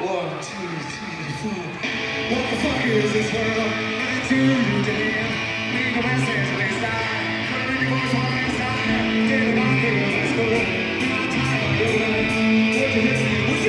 One, two, three, four. What the fuck is this world? Today, make a message of this time. Put your voice on this time. Get it on here, let's go. Now time on your life. What you listening? What's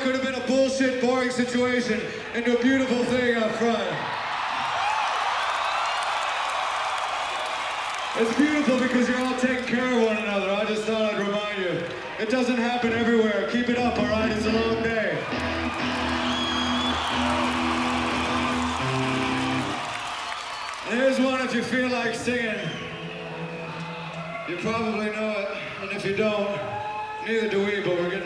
could have been a bullshit, boring situation into a beautiful thing up front. It's beautiful because you're all taking care of one another. I just thought I'd remind you. It doesn't happen everywhere. Keep it up, all right? It's a long day. And here's one if you feel like singing. You probably know it, and if you don't, neither do we, but we're getting